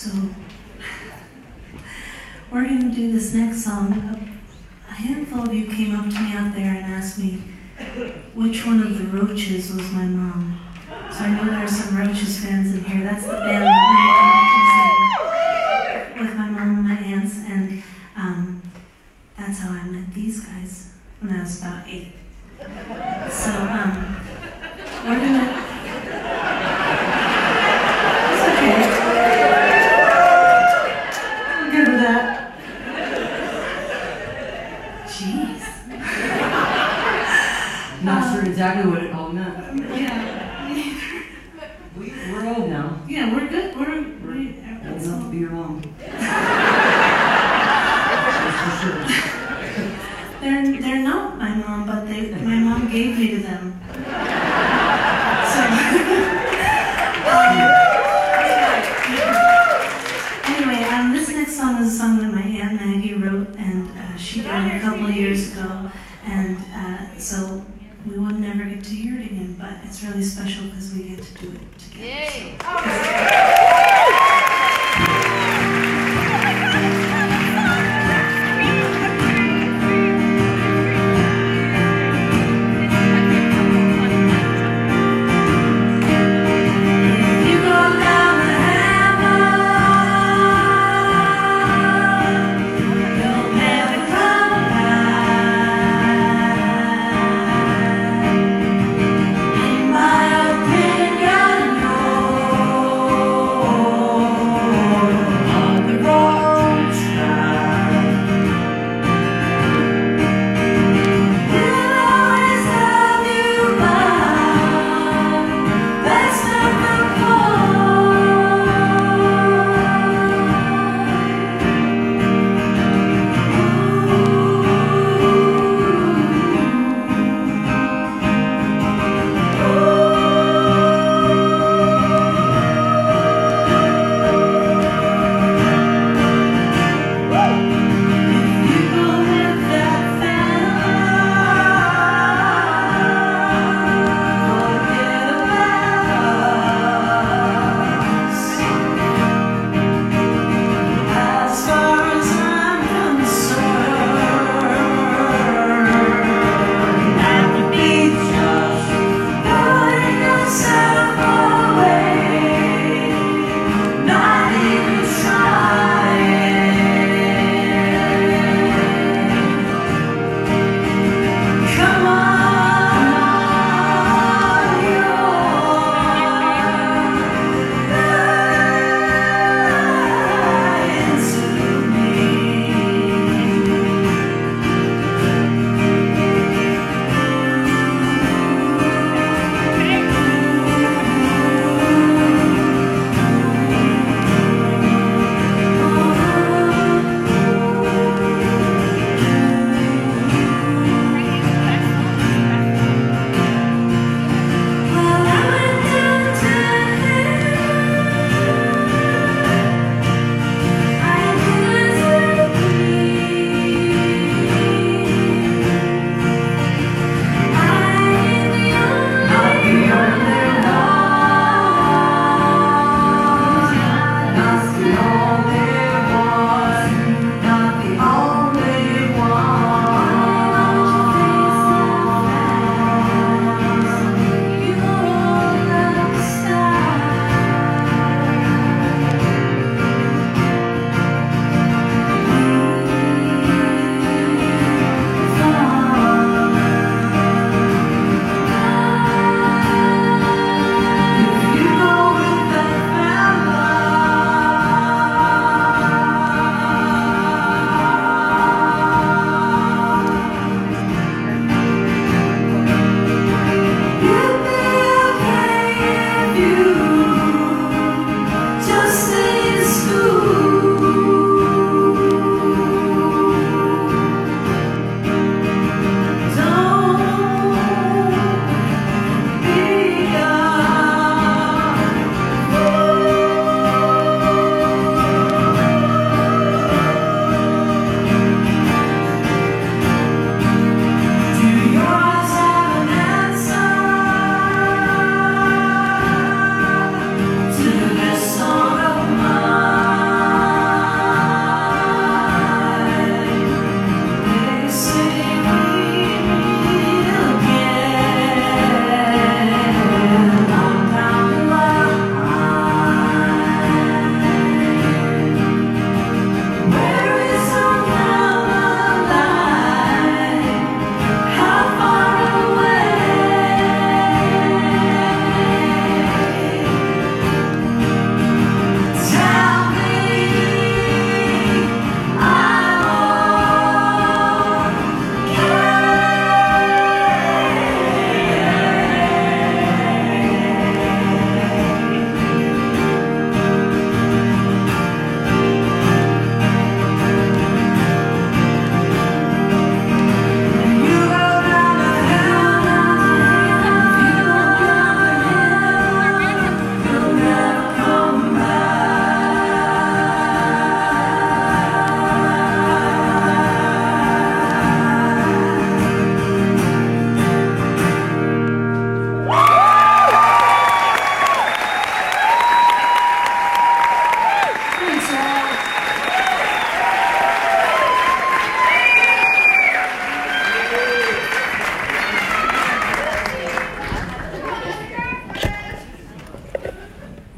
So we're going to do this next song. A handful of you came up to me out there and asked me which one of the Roaches was my mom. So I know there are some Roaches fans in here. That's the band that I with my mom and my aunts, and that's how I met these guys when I was about 8. So we're gonna. It's okay. I'm good with that. Jeez. Not sure exactly what it all meant. Yeah. We're old now. Yeah, we're good. We're Old enough to be your mom.